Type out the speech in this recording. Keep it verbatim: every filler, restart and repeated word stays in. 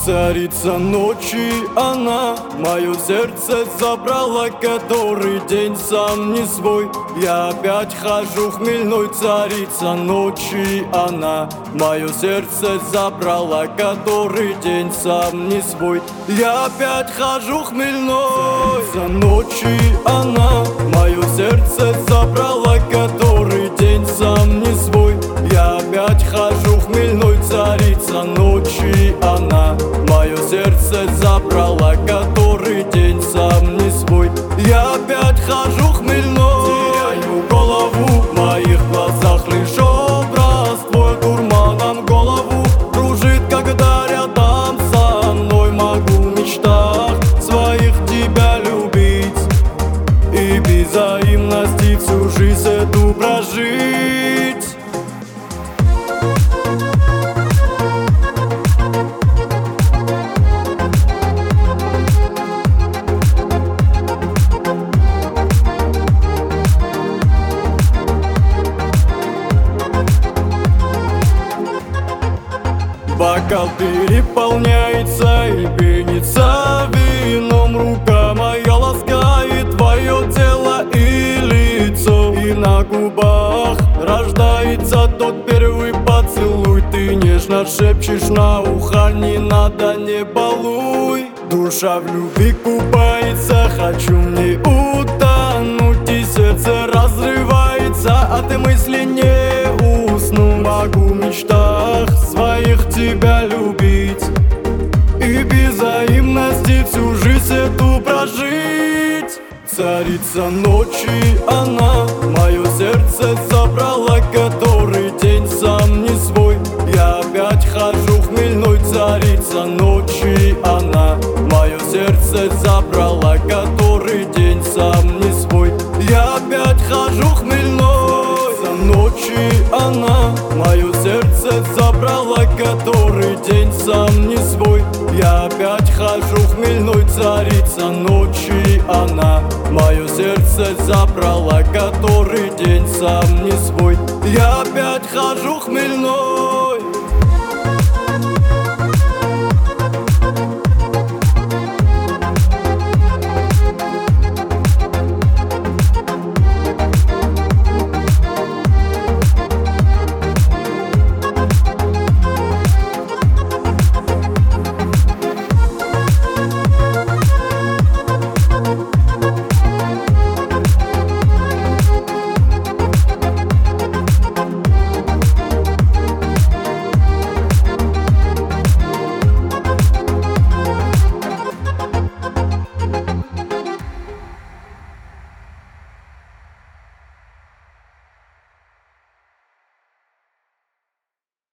Царица ночи она, мое сердце забрала, который день сам не свой. Я опять хожу хмельной, царица ночи она, мое сердце забрала, который день сам не свой. Я опять хожу хмельной. Царица ночи она, мое сердце забрала, который день сам не свой. Я опять хожу хмельной, царица ночи она, мое сердце забрала, который день сам не свой. Я опять хожу хмельной, теряю голову, в моих глазах лишь образ твой. Дурманом голову кружит, когда рядом со мной. Могу в мечтах своих тебя любить и без взаимности всю жизнь эту прожить. Бокал переполняется и пенится вином. Рука моя ласкает твое тело и лицо, и на губах рождается тот первый поцелуй. Ты нежно шепчешь на ухо: не надо, не балуй. Душа в любви купается, хочу мне утонуть, и сердце разрывается от мысли не усну. Могу в мечтах своих тебя любить и без взаимности всю жизнь эту прожить. Царица ночи она, мое сердце забрала, который день сам не свой. Я опять хожу хмельной, царица ночи она, мое сердце забрала, который день сам не свой. Я опять хожу хмельной. Царица ночи она, мое сердце забрала, который день сам не свой. Я опять хожу хмельной, царица ночи она, мое сердце забрала, который день сам не свой. Я опять хожу хмельной.